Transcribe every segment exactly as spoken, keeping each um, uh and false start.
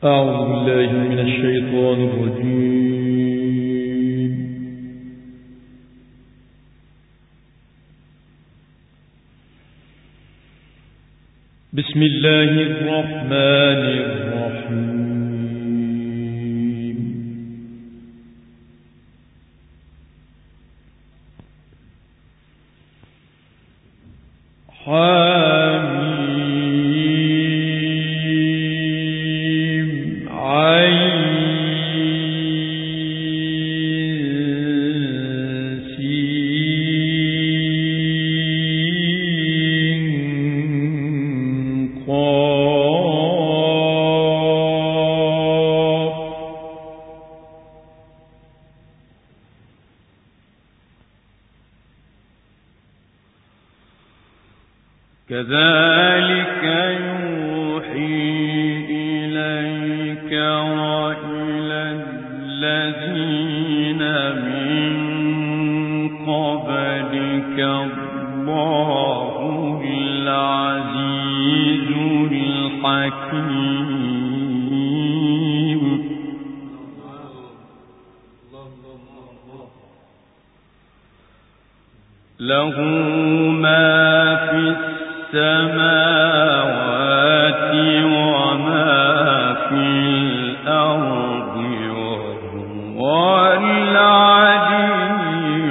أعوذ بالله من الشيطان الرجيم. بسم الله الرحمن الرحيم. حميم عين سين قاف. كذلك يوحي إليك وإلى الذين من قبلك الله العزيز الحكيم. له ما في السماوات وما في الأرض وهو العلي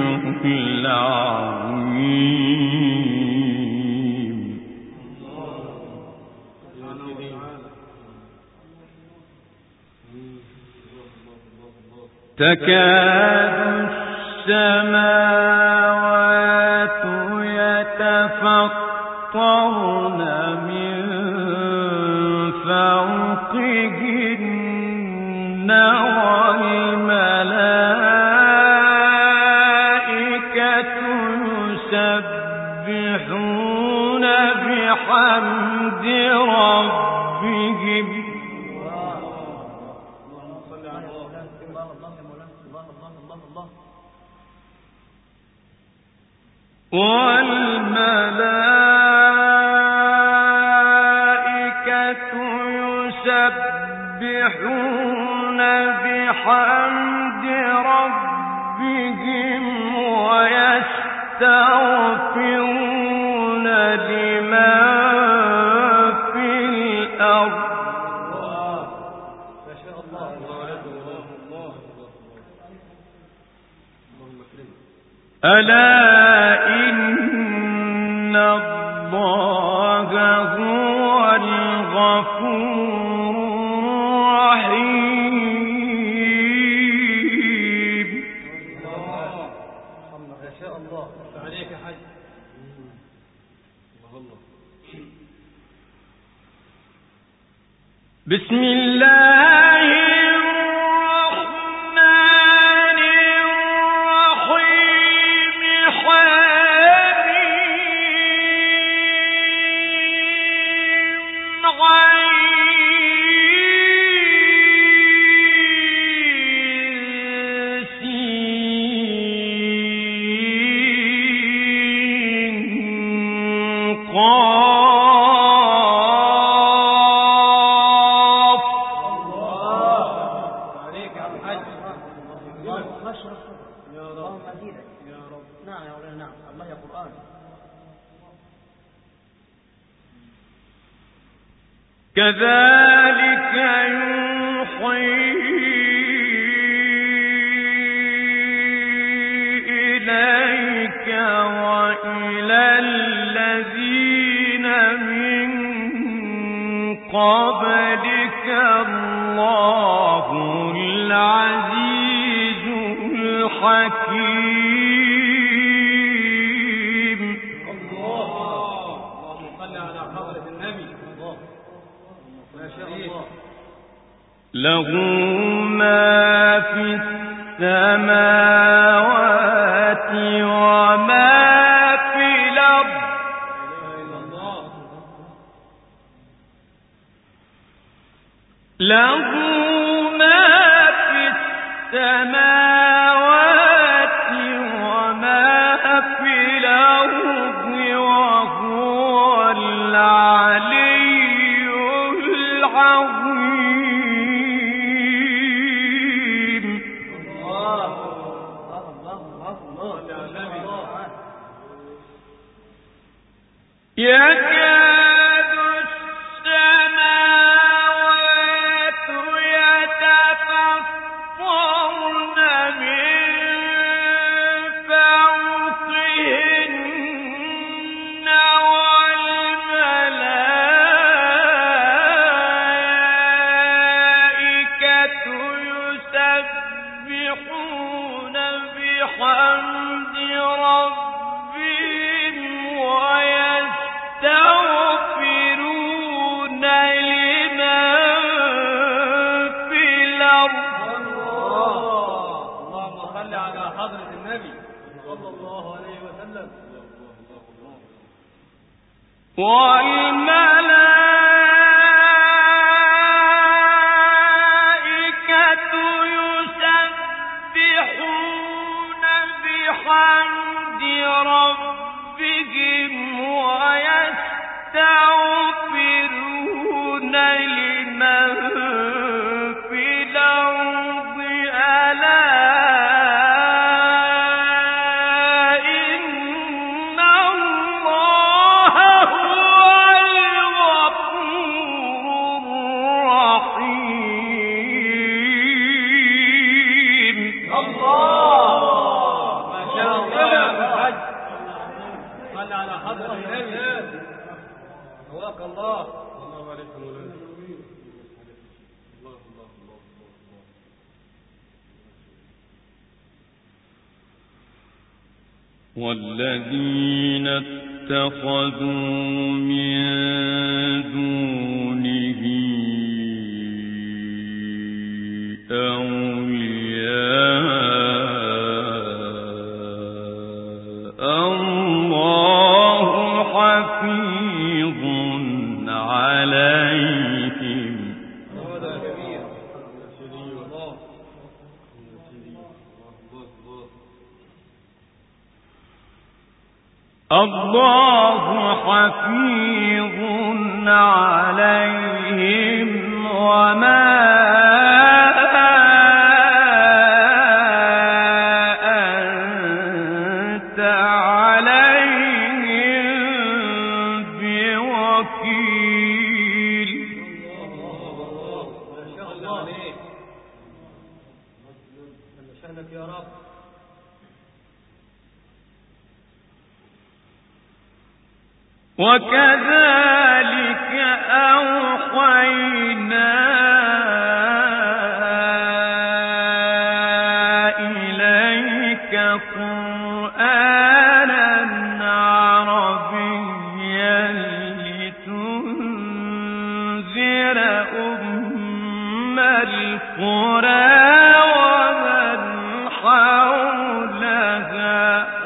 العظيم. تكاد السماوات يتفطرن من فوقهن والملائكة يسبحون بحمد ربهم والملائكة يسبحون بحمد ربهم ويستغفرون لمن في الأرض. ألا إن الله هو الغفور الرحيم. ما شاء الله عليك يا حاج. بسم الله كذلك يوحي إليك وإلى الذين من قبلك الله العزيز الحكيم. اللهم صل على حضرة النبي. له ما في السماوات وما في الأرض. له ما في السماوات وما في الأرض وهو العلي العظيم. والملائكة يسبحون بحمد ربهم ويستغفرون لمن في الأرض ألا إن الله هو الغفور الرحيم. الله ما شاء الله يا حاج. صل على حضرة النبي. هواك الله. الله عليك مولانا. والذين اتخذوا من دونه أولياء الله حفيظ عليهم. هذا جميل. الله. الله حفيظ عليهم وما أنت عليهم بوكيل. ما شاء الله عليك. شأنك يا رب. وكذلك أوحينا إليك قرآنا عربيا لتنذر أم القرى ومن حولها.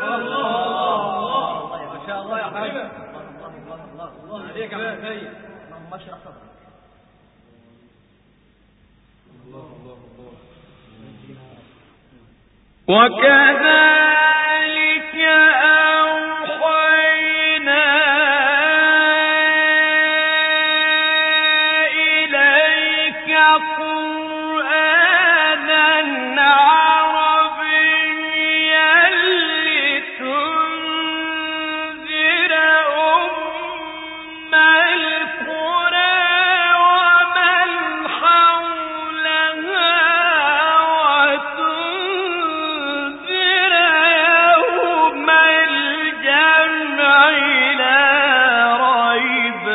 ما شاء الله يا حاج. عليك يا سيد. اللهم اشرح صدرك. الله الله الله. وكذلك أوحينا إليك قرآنا عربيا لتنذر أم القرى ومن حولها وتنذر يوم الجمع لا ريب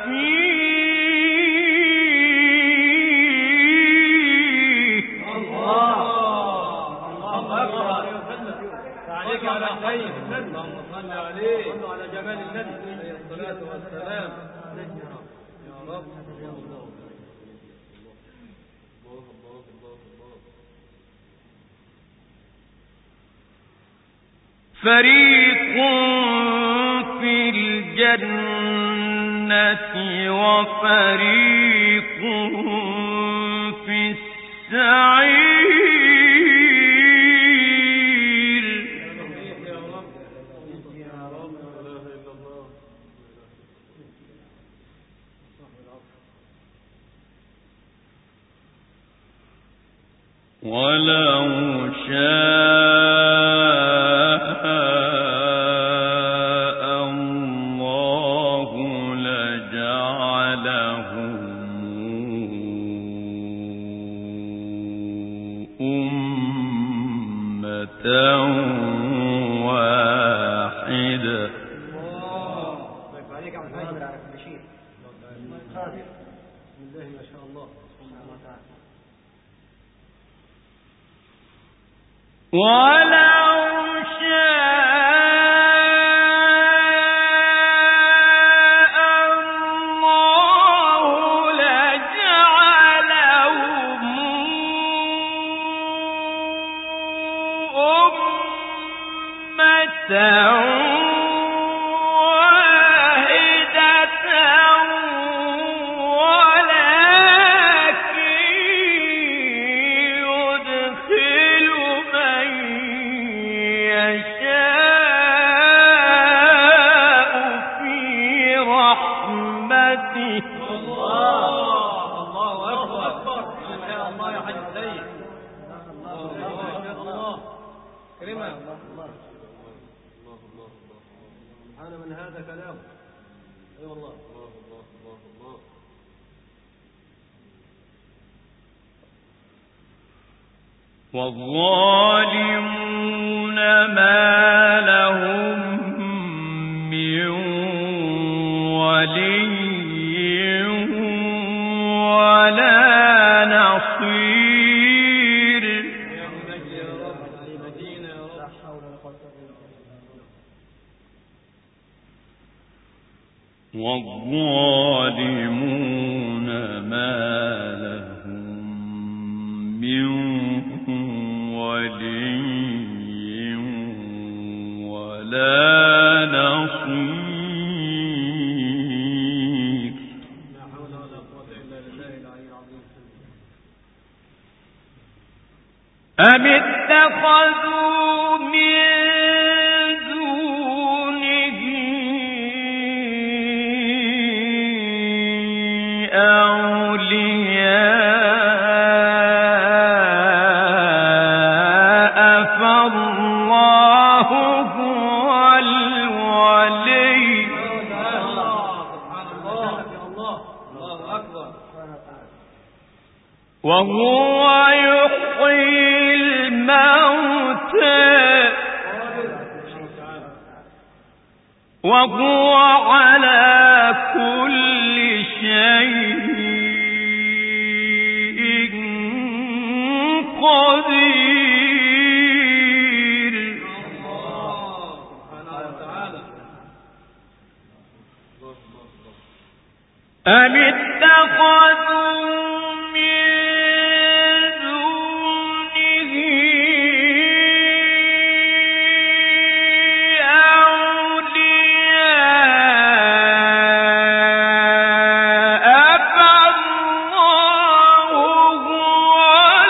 فيه. الله الله أكبر. عليك على سيد. اللهم صل عليه. صلوا على جمال النبي عليه الصلاة والسلام. يا رب. فريق في الجنة وفريق في السعير. يا رب. يا رب. لا إله إلا الله. ولو شاء الله لجعلهم أمة واحدة. الله. عليك يا محمد. على كل شيء. قادر. بسم الله ما شاء الله. سبحانه وتعالى. ولو شاء الله لجعلهم أمة واحدة الله الله أكبر ما شاء الله يا حاج سيد الله ما شاء الله كلمة الله الله الله سبحان من هذا كلامه أي والله الله الله الله الله والظالمون ما لهم من ولي ولا نصير يا مجد يا رب المدينة يا رب والظالمون ما لهم من ولي ولا نصير لا حول ولا قوة إلا بالله العلي العظيم أم اتخذوا من دونه أولياء فالله هو الولي سبحان الله الله الله أكبر وهو يحيي الموتى وهو على كل شيء قدير الله سبحانه وتعالى أم اتخذوا من دونه أولياء فالله هو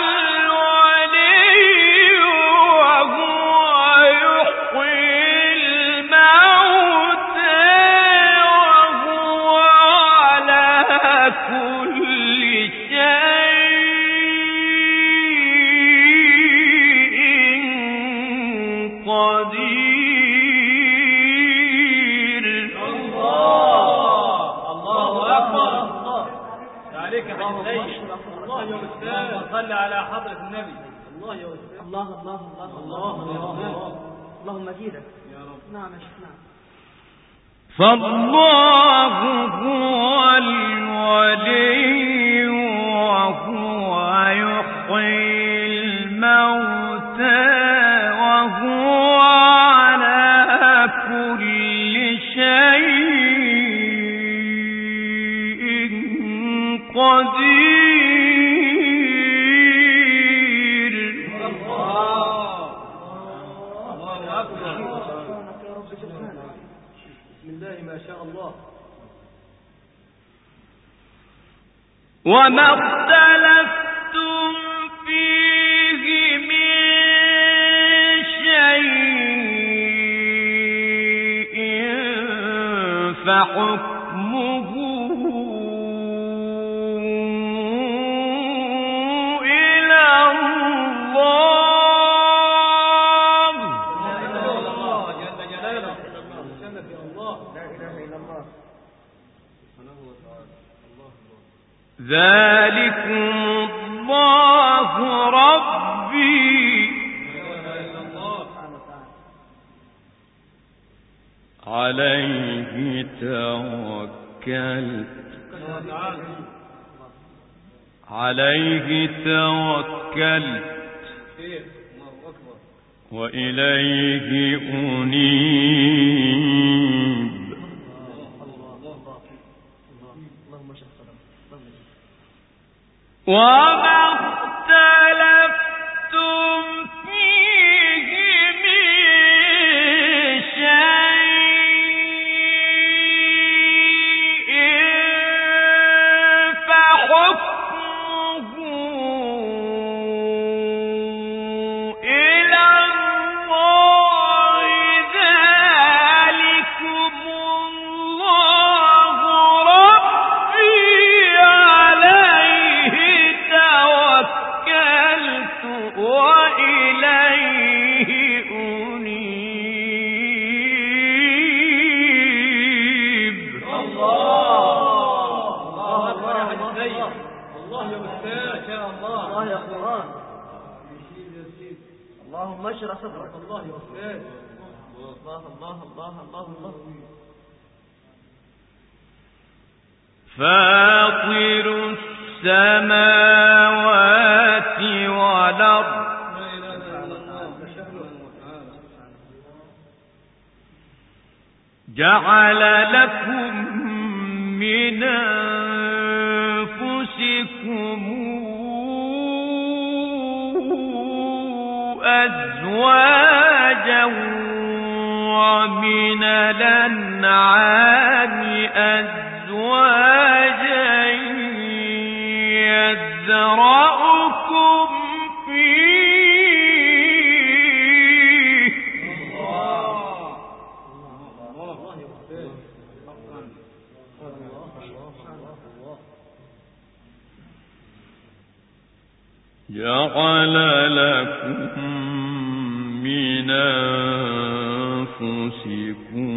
الولي وهو يحيي الموتى وهو على كل شيء قدير الله الله أكبر عليك يا حاج سيد الله يا أستاذ صل على حضرة النبي الله يا أستاذ الله الله الله الله الله اللهم زيدك يا رب نعم يا شيخ نعم فالله هو الولي وهو يحيي الموتى وهو على كل شيء قدير الله أكبر سبحانك يا رب سبحانك بسم الله ما شاء الله وما اختلفتم فيه من شيء فحكمه إلى الله لا إله إلا الله جل جلاله جل في الله لا إله إلا الله سبحانه وتعالى الله الله ذلكم الله ربي لا إله إلا الله سبحانه وتعالى عليه توكلت سبحانه وتعالى عليه توكلت خير الله أكبر وإليه أنيب اللهم شف صدرك اللهم زيدك وما اختلفتم فيه من شيء فحكمه إلى الله ذلكم الله ربي يا سيد. الله يا أستاذ. ما شاء الله. الله يا قرآن. يشيد يشيد. اللهم اشرح صدرك. الله يا أستاذ. الله الله الله الله الله. فاطر السماوات والأرض جعل لكم من أنفسكم أزواجا ومن الأنعام أزواجا يذرأكم فيه. جعل لكم من أنفسكم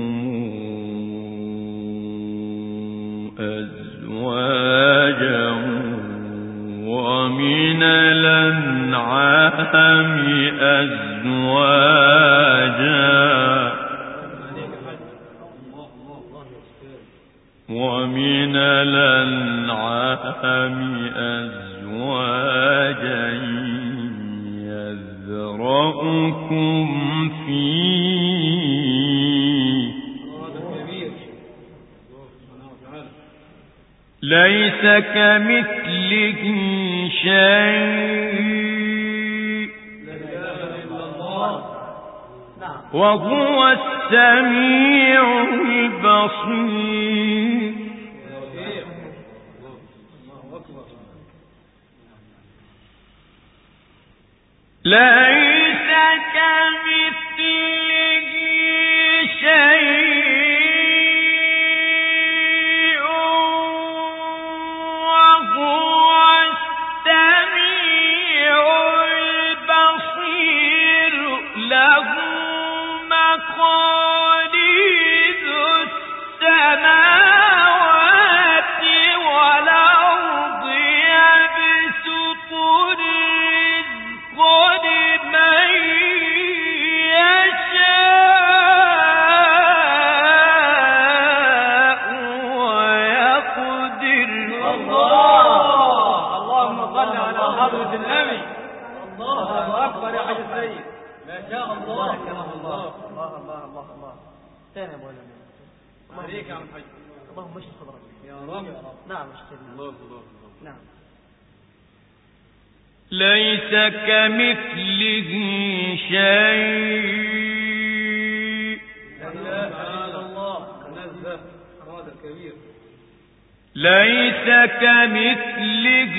أزواجا ومن الأنعام أزواجا ومن الأنعام أزواجا يذرأكم فيه. ليس كمثله شيء وهو السميع البصير. ليس كمثله شيء وهو السميع البصير. له مقاليد السماوات والأرض يبسط الرزق لمن يشاء ويقدر. الله. اللهم صل على حضرة النبي. الله أكبر يا حاج السيد. ما شاء الله. الله الله الله الله الله الله. ثاني يا ابو علي. عليك يا عم الحاج. اللهم اشرح صدرك. يا رب. نعم اشتري. الله الله. نعم. ليس كمثله شيء. لا إله إلا الله. نزه هذا الكبير. ليس كمثله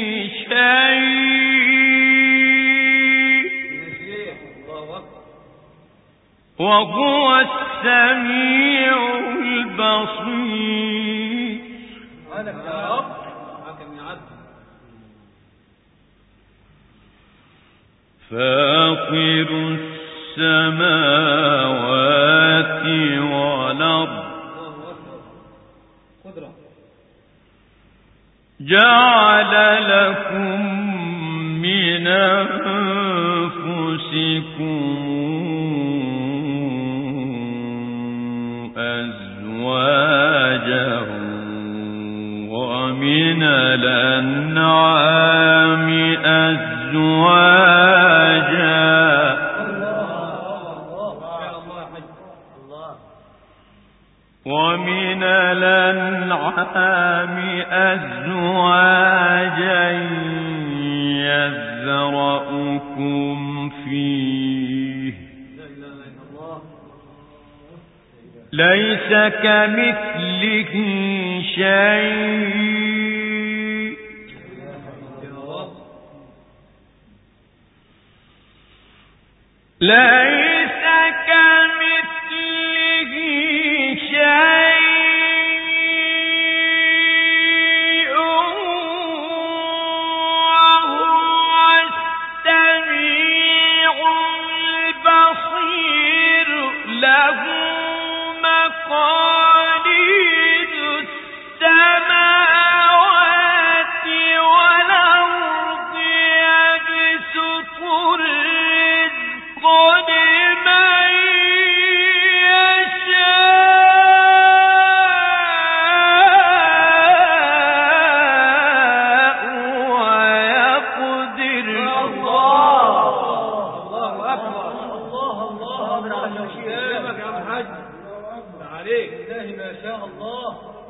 شيء الله أكبر. وهو السميع البصير. هذا يا رب. حكم يعد. فاطر السماوات والأرض قدرة. جعل لكم من أنفسكم أزواجا ومن الأنعام أزواجا ومن الأنعام أزواجا يذرأكم فيه. ليس كمثله شيء ليس كمثله شيء وهو السميع البصير. له مقاليد السماوات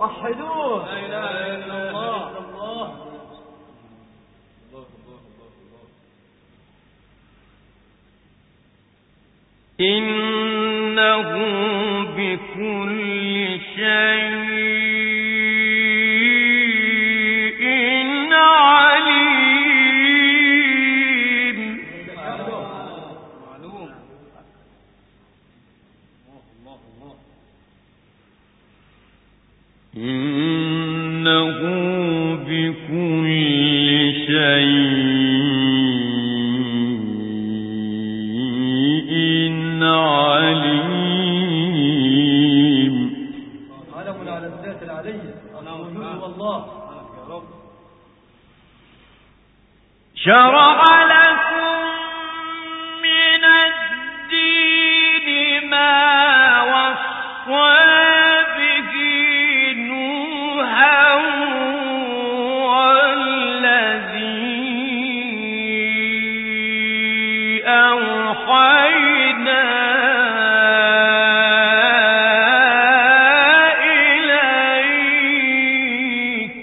وحدوه. لا إله إلا الله. إنه بكل شيء عليم. معلوم. إنه بكل شيء عليم. علم على الذات العلية الوجود والله. شرع لكم من الدين ما وصى به نوحا والذي أوحينا إليك.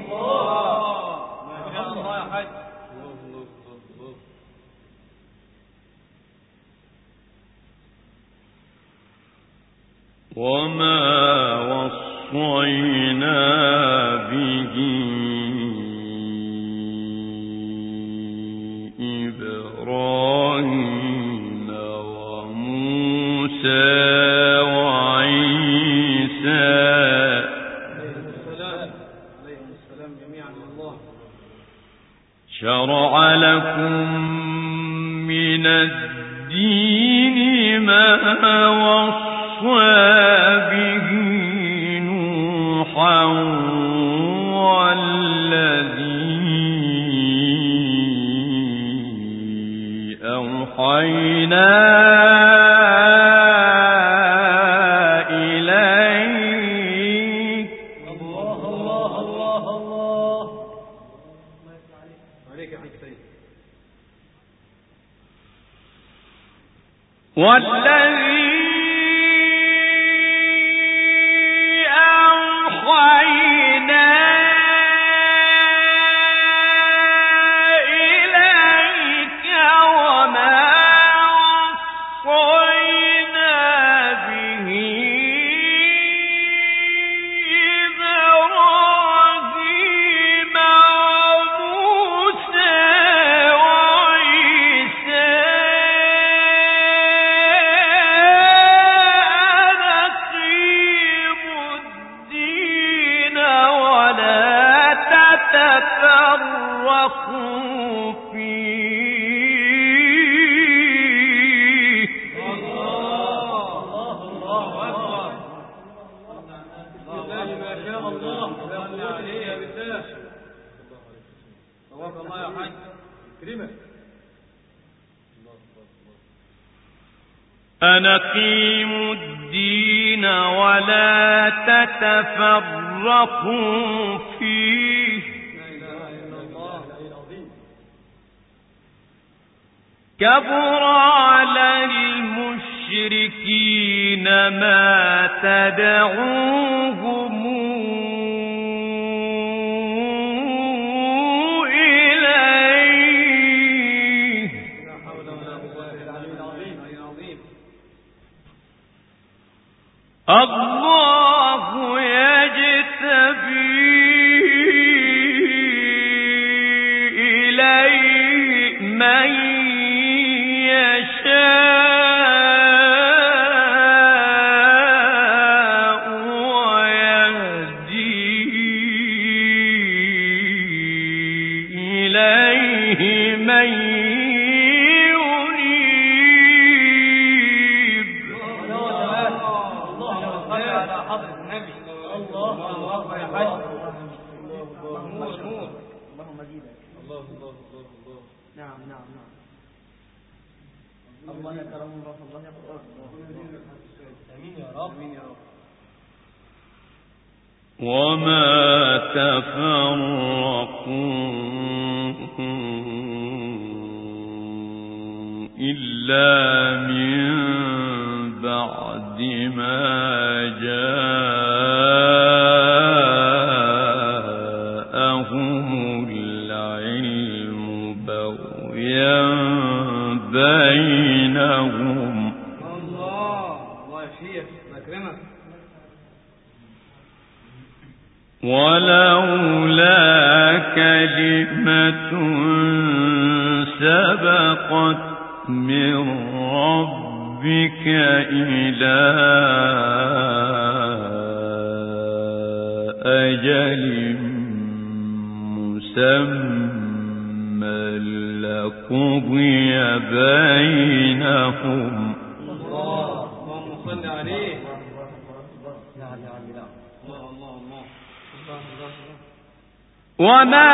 الله ما شاء الله يا حاج. وما وصينا به إبراهيم وموسى وعيسى عليهم السلام جميعا والله. شرع لكم من الدين ما وصى به نوحا والذي أوحينا إليك. الله الله الله الله. عليك يا حاج سيد. والذي أوحينا إليك وما وصينا به إبراهيم وموسى وعيسى أن أقيموا الدين ولا تتفرقوا فيه. الله الله أكبر. الله ما شاء الله. صل عليه يا بالله. توفى الله يا حاج. كريمة. أن أقيموا الدين ولا تتفرقوا فيه. لا إله إلا الله. كبر على المشركين ما تدعوهم إليه. لا حول ولا قوة إلا بالله العلي العظيم. الله يجتبي إليه من يشاء ويهدي إليه من ينيب. الله صل على حضرة النبي. الله أكبر يا حاج. نور نور. اللهم زيدك. الله الله الله الله. نعم نعم نعم. الله يكرم الله الله يكرم. آمين يا رب. آمين يا رب. وما تفرقوا إلا من بعد ما جاء العلم بغيا بينهم. الله الله يا شيخ أكرمك. ولولا كلمة سبقت من ربك إلى أجل مسمى لقضي بينهم. الله اللهم صل عليه. وما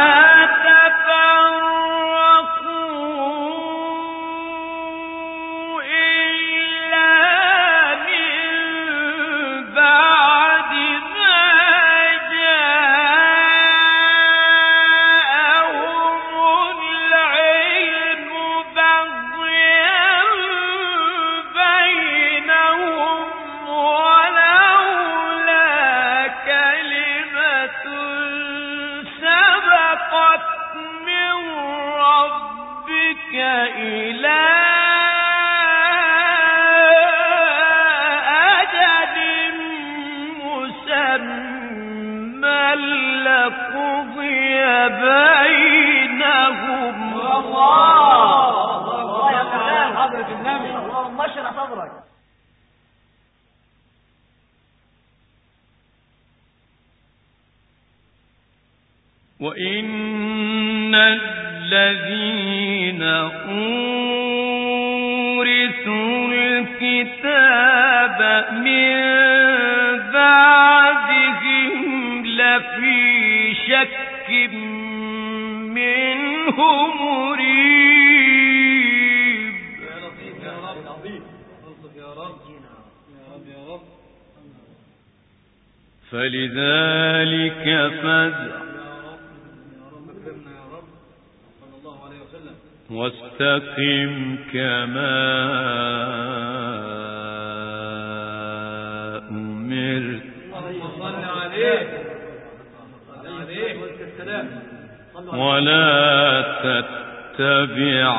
وإن الذين أورثوا الكتاب من بعدهم لفي شك منه مريب. يا لطيف يا رب العظيم انصف يا رب يا رب يا رب. فلذلك فادع واستقم كما أمرت ولا تتبع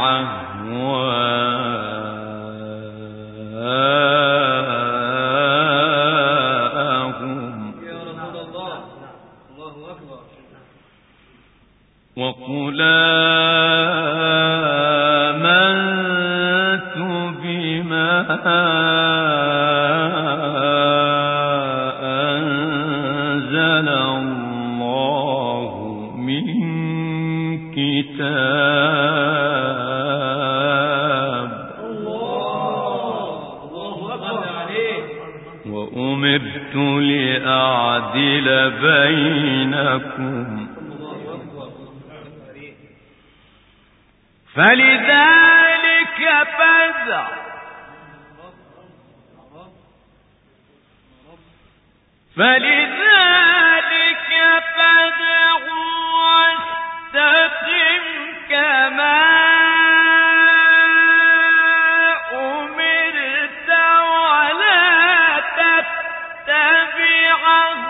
أهواءهم وقل آمنت بما أنزل الله من كتاب وأمرت لأعدل بينكم فلذلك فادع فلذلك فادع واستقم كما أمرت ولا تتبع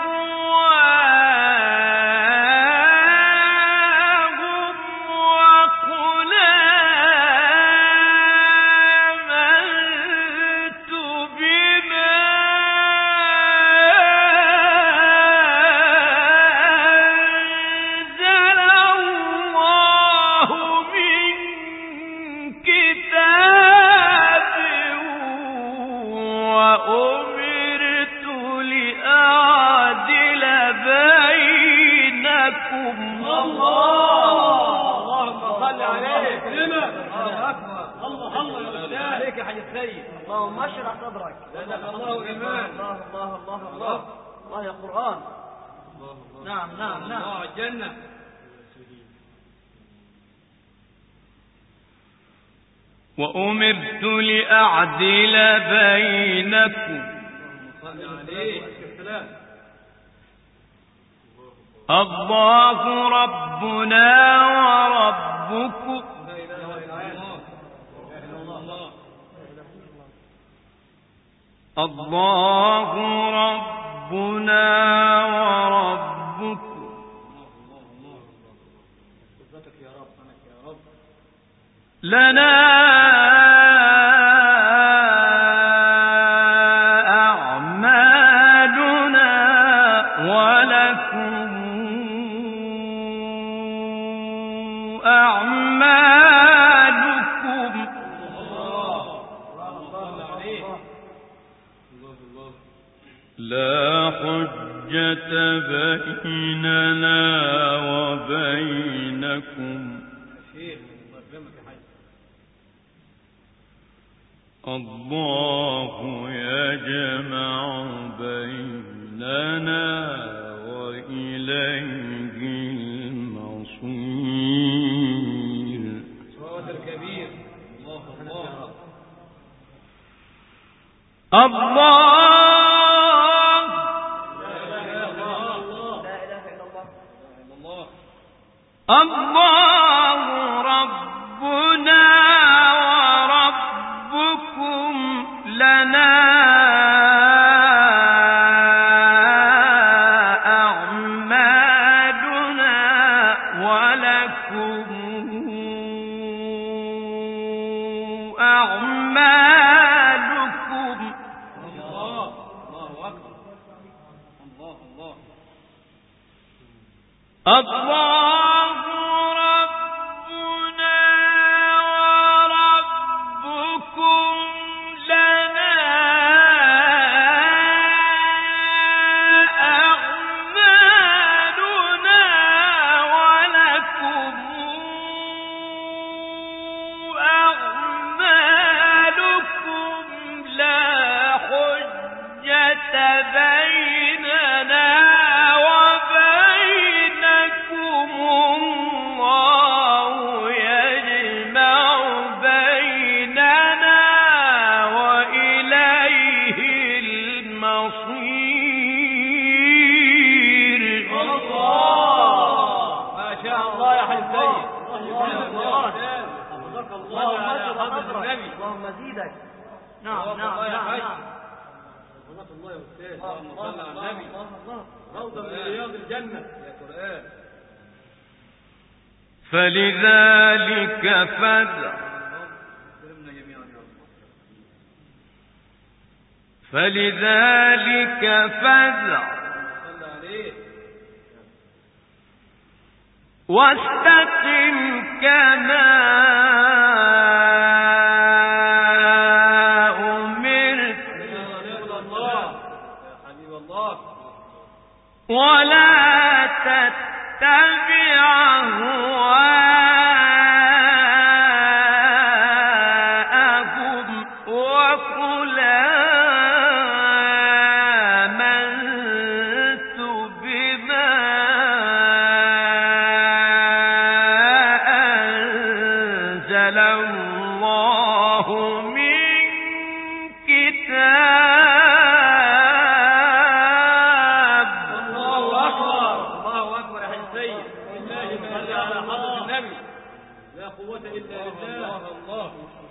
اللهم اشرح صدرك. زادك الله إيمان. الله الله الله الله الله يا قرآن. نعم نعم نعم. الله الجنة. وأمرت لأعدل بينكم الله ربنا وربكم الله ربنا وربكم لنا أعمالنا ولكم أعمالكم لا حجة بيننا وبينكم الله يجمع بيننا وإليه المصير. صوت الكبير. الله الله الله لا إله إلا الله. الله ربنا وربكم لنا أعمالنا ولكم أعمالكم. الله الله أكبر. الله الله الله ربنا وربكم لنا أعمالنا ولكم أعمالكم لا حجة بيننا وبينكم الله يجمع بيننا وإليه المصير. الله ما شاء الله يا حي السيد. اللهم زيدك. نعم نعم نعم نعم. الله يا أستاذ. اللهم صل على النبي. روضة من رياض الجنة يا قرآن. فلذلك فادع فلذلك فادع صل عليه. واستقم كما أمرت يا رسول الله يا حبيب الله. ولا تتبع أهواءهم وقل آمنت بما أنزل الله من كتاب. الله أكبر. الله أكبر يا حي السيد. بالله ما صل على حضرة النبي. لا قوة إلا بالله. الله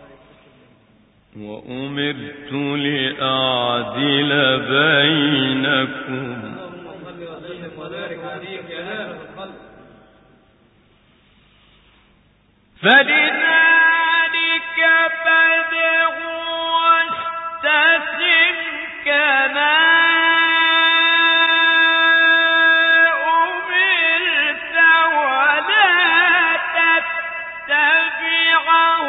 وأمرت لأعدل بينكم اللهم صل وسلم وبارك عليك يا نافع الخلق. فلذلك فادع واستقم كما أمرت ولا تتبع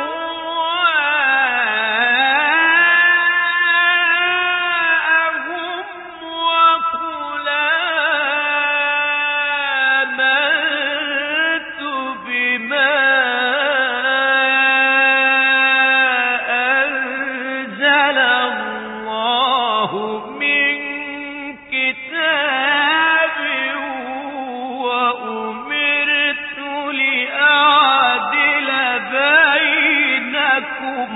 أهواءهم وقل آمنت بما أنزل الله من كتاب وأمرت لأعدل بينكم.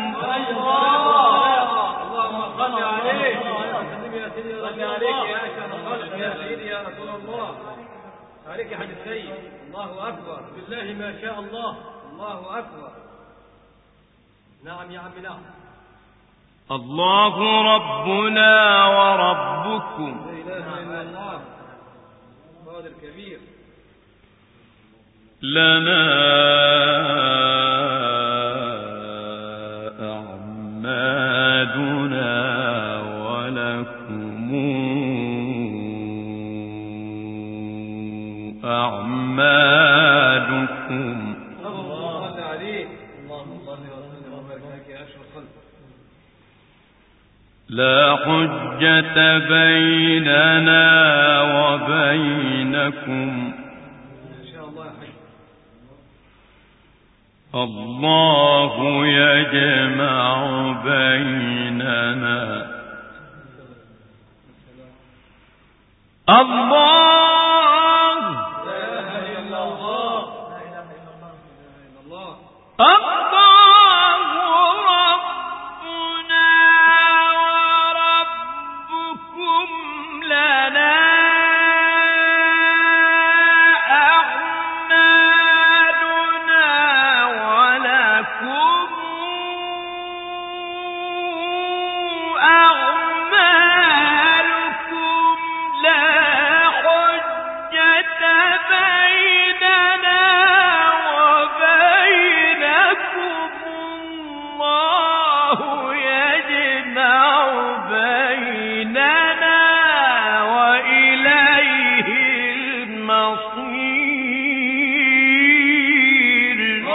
اللهم صل عليه. وسلم يا سيدي. صل عليك يا أشرف الخلق يا سيدي يا رسول الله. عليك يا حاج السيد. الله أكبر. بالله ما شاء الله. الله أكبر. نعم يا عم نعم. الله ربنا وربكم لا إله إلا الله. قادر كبير. لنا أعمالنا ولكم أعمالكم. الله عليك. اللهم صل وسلم وبارك عليك يا أشرف الخلق. لا حجة بيننا وبينكم. إن شاء الله يا حي. الله يجمع بيننا. الله لا إله إلا الله. لا إله إلا الله. الله ربنا وربكم لنا أعمالنا ولكم أعمالكم. لا حجة بيننا وبينكم. الله يجمع بيننا وإليه المصير.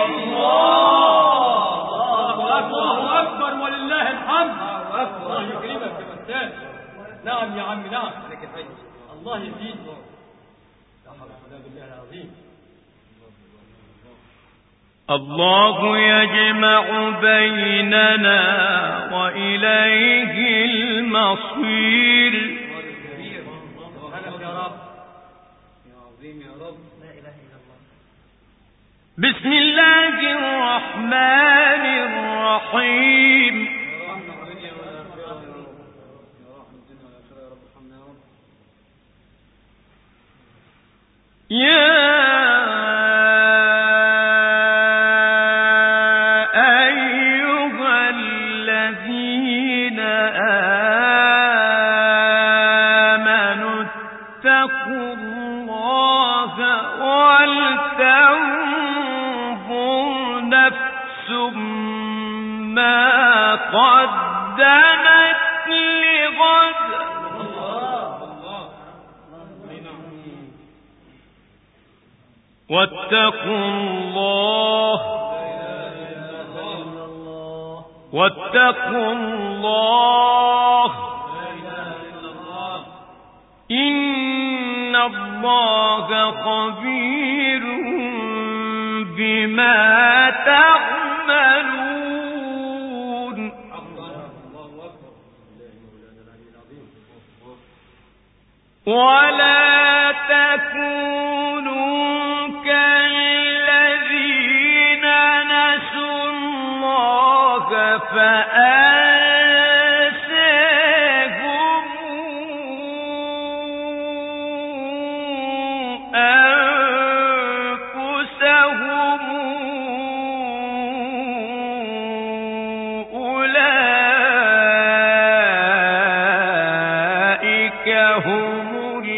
الله أكبر أكبر ولله الحمد. الله يكرمك يا أستاذ. نعم يا عم نعم. لك الحي. الله يزيد. لا حول ولا بالله العظيم. الله يجمع بيننا وإليه المصير. سبحانك يا رب. يا عظيم يا رب. لا إله إلا الله. بسم الله الرحمن الرحيم. يا رحمة الدنيا والآخرة يا رب. يا رحمة الدنيا والآخرة يا رب ارحمنا يا رب. يا أيها الذين آمنوا اتقوا الله ولتنظر نفس ما قدمت لغد. واتقوا الله واتقوا الله إن الله خبير بما تعملون. ولا تكونوا كالذين نسوا الله فأنساهم أنفسهم. أولئك هم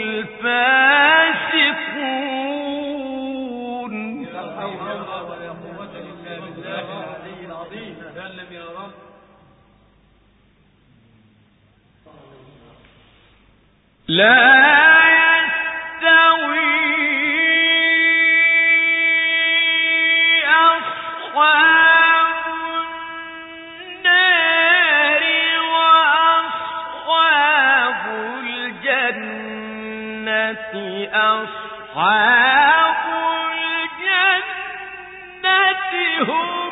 الفاسقون. لا حول ولا قوة إلا بالله العلي العظيم. سلم يا رب. لا يستوي أصحاب النار وأصحاب الجنة. أصحاب الجنة هم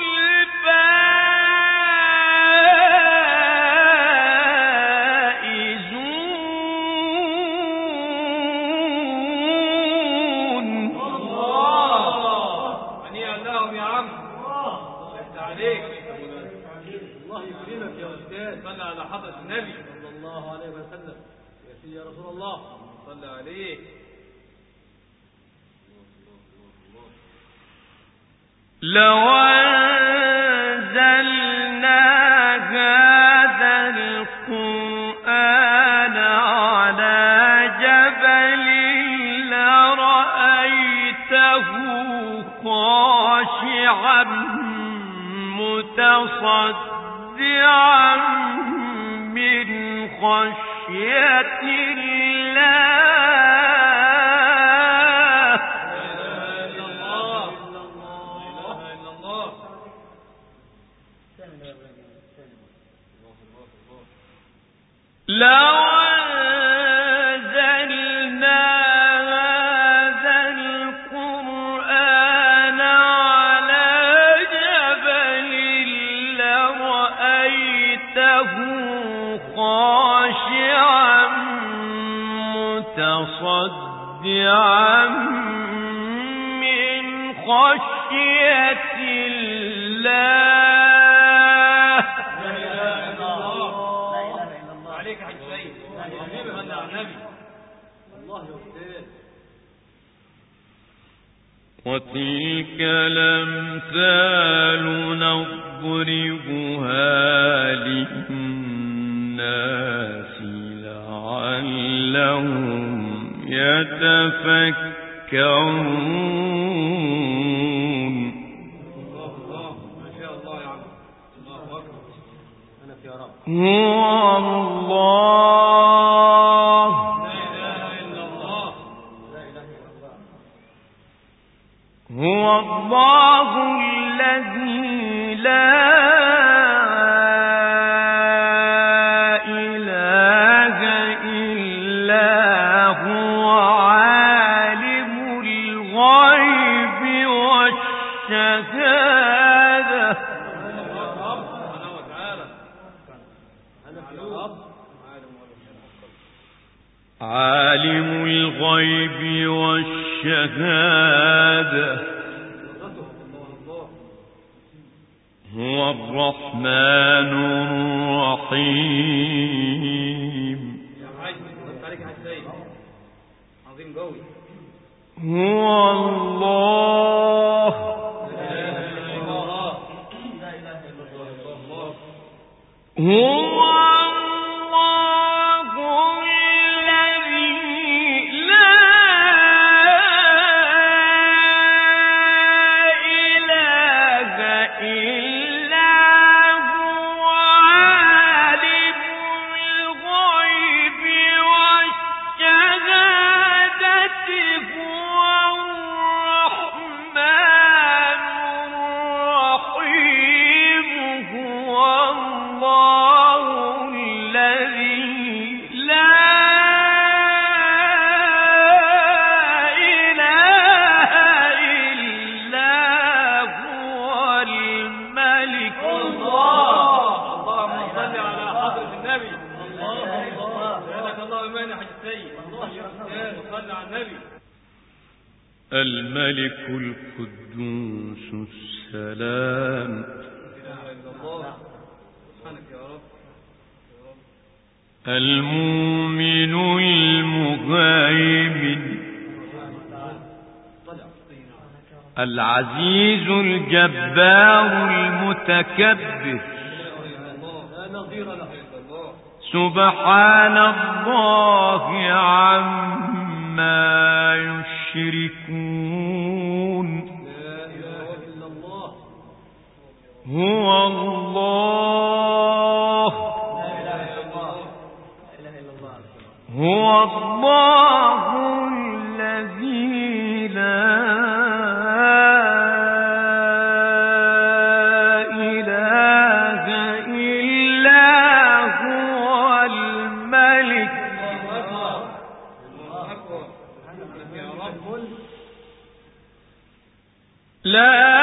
الفائزون. الله هنيئا لهم يا عم. شهد عليك. الله يكرمك يا أستاذ. صلى على حضرة النبي صلى الله عليه وسلم. يا سيدي يا رسول الله صلى عليك. لو أنزلنا هذا القرآن على جبل لرأيته خاشعا متصدعا من خشية الله. لو أنزلنا هذا القرآن على جبل لرأيته خاشعا متصدعا من خشية الله. وتلك الأمثال نضربها للناس لعلهم يتفكرون. هو الله هو الله الذي لا إله إلا هو عالم الغيب والشهادة. عالم الغيب والشهادة هو الرحمن الرحيم. هو الله هو الملك القدوس السلام. المؤمن المهيمن العزيز الجبار المتكبر. سبحان الله عما يشركون. هو الله هو الله الذي لا إله إلا هو الملك. لا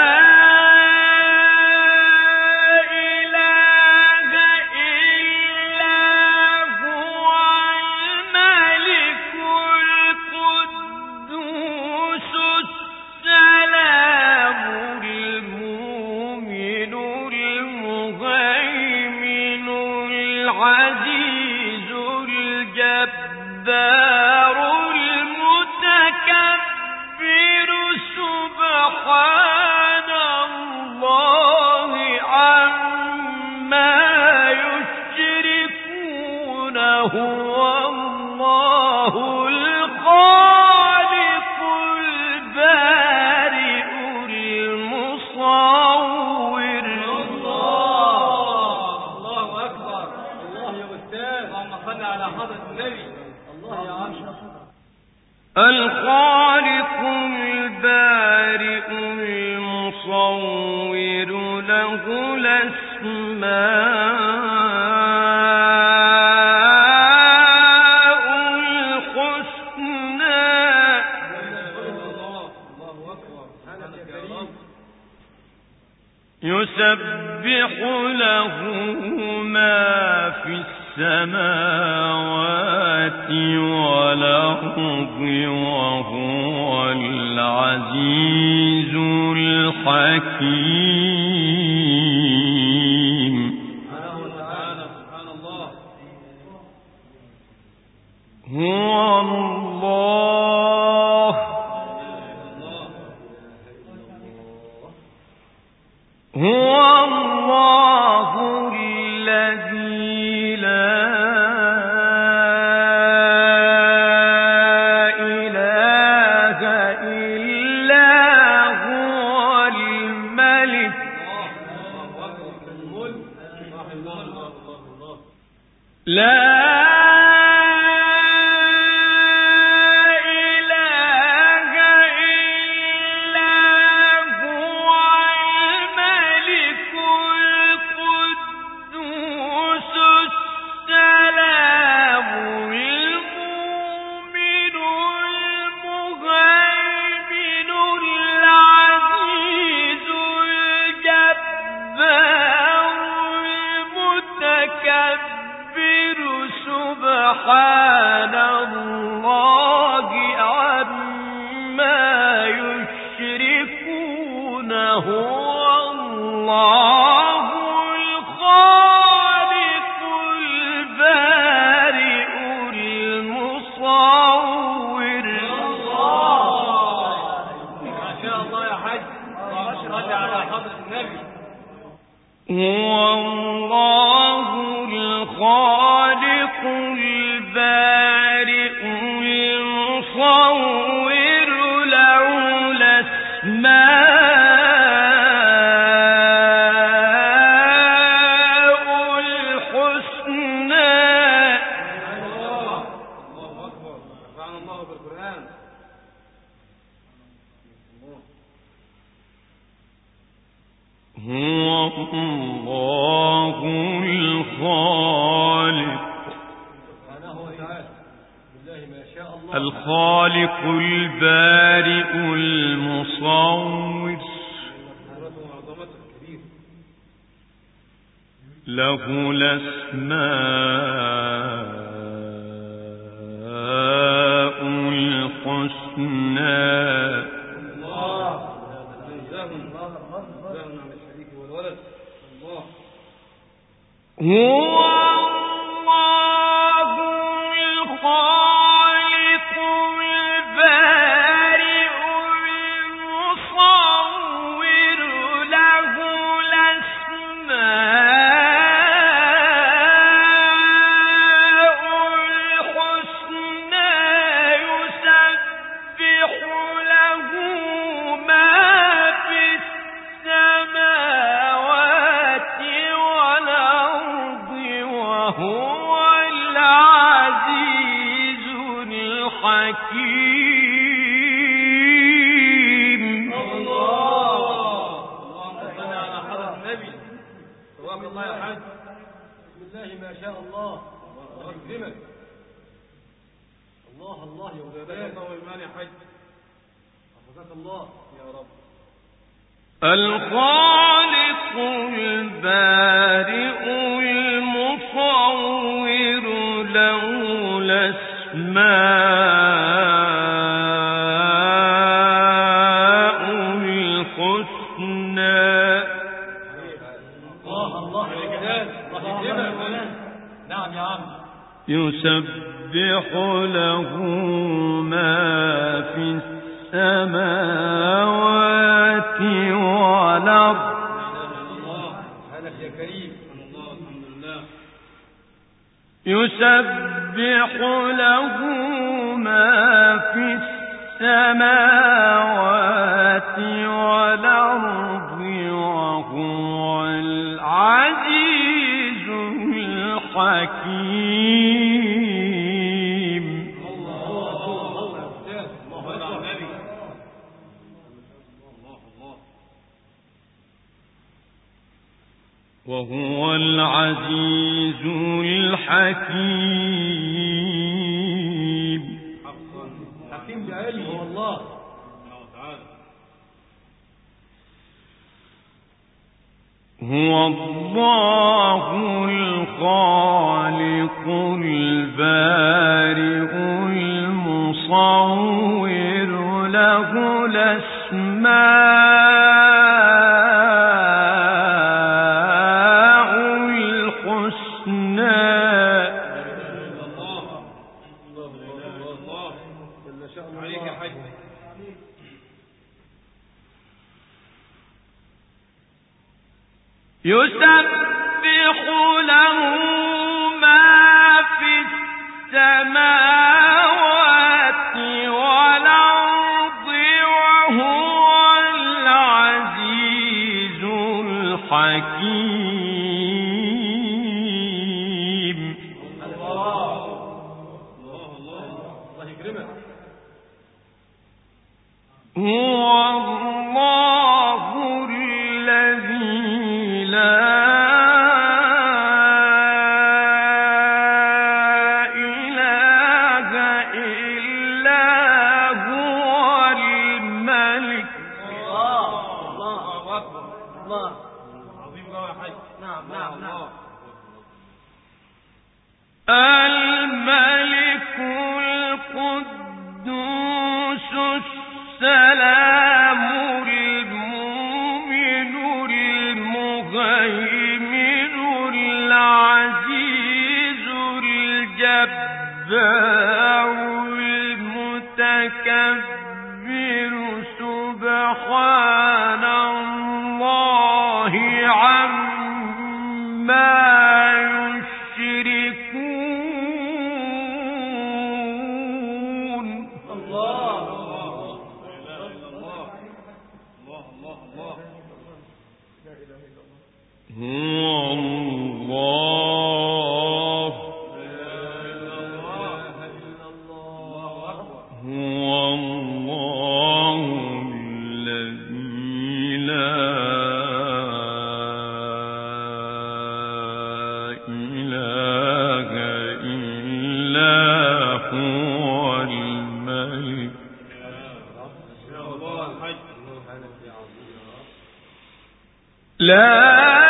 النبي. الله يا عم. الخالق البارئ المصور له الأسماء الحسنى. يسبح له ما في السماوات والأرض وهو العزيز الحكيم. سبحان الله. هو الله هو الله الذي لا إله إلا هو الملك. لا سبحان الله عما يشركون. هو الله الخالق البارئ المصور. ما شاء الله يا حاج. رد على حضرة النبي. هو الله الخالق البارئ المصور له الأسماء الحسنى. الله أكبر. سبحان الله بالقرآن. هو الله الخالق الخالق البارئ المصور له الأسماء الحسنى. هو الله الخالق البارئ المصور له الأسماء الحسنى. يسبح له ما في السماوات والأرض وهو العزيز الحكيم. الله. اللهم صل على حضرة النبي. ثواب الله يا حاج. بسم الله ما شاء الله. أكرمك. الله الله يا ولاد الله وإيمان يا حاج. حفظك الله يا رب. الخالق البارئ المصور له الأسماء الحسنى. الله الله يا جلال. الله. نعم يا عم. يسبح له ما في السماوات والأرض. هلك يا كريم. الله الحمد لله. يسبح له ما في السماوات والأرض وهو العزيز الحكيم. وهو العزيز الحكيم. حكيم بعلمه هو الله تعالى. هو الله الخالق البارئ المصور له الأسماء الحسنى. يسبح له ما في السماوات والأرض وهو العزيز الحكيم. الله الله الله الله يكرمك. هو الله الذي لا إله إلا هو الملك. الله الله أكبر. الله عظيم قوي يا حي. نعم نعم نعم. الملك القدوس السلام المؤمن المهيمن العزيز الجبار المتكبر سبحان الله عما يشركون. الله لا إله إلا الله. الله الله الله. هو الله هو الله الذي لا إله إلا هو الملك. يا الله الحي. لا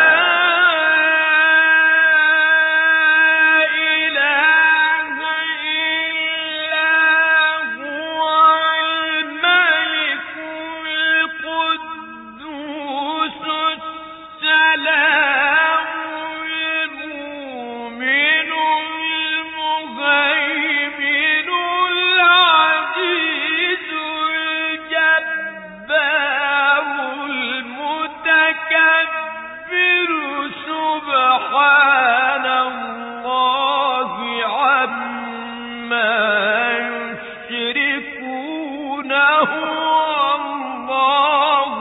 سبحان الله عما يشركون. هو الله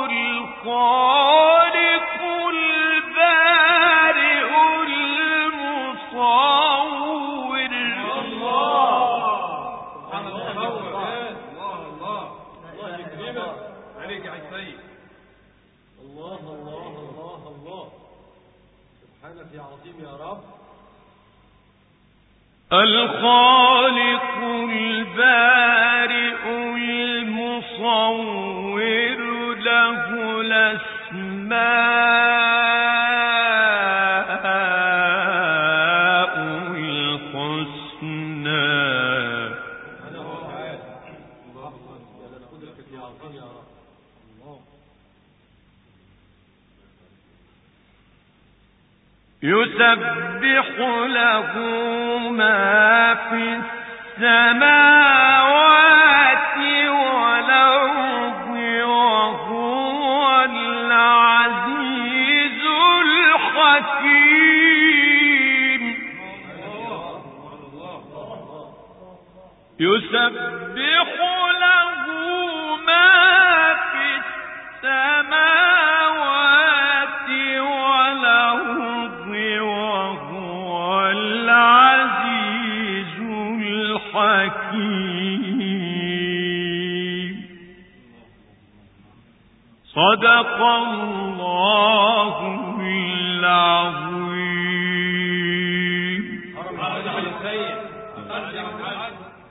الخالق البارئ المصور. سبحان الله. الله الله الله يكرمك عليك يا سيد. الله الله الله الله. سبحانك يا عظيم يا رب. الخالق البارئ المصور له الأسماء الحسنى. أنا هو تعالى. الله الله يا قدرتك يا عظيم يا رب. الله يسبح له ما في السماوات والأرض وهو العزيز الحكيم. يسبح له ما في السماوات والأرض وهو العزيز الحكيم. صدق الله العظيم. حرم السيد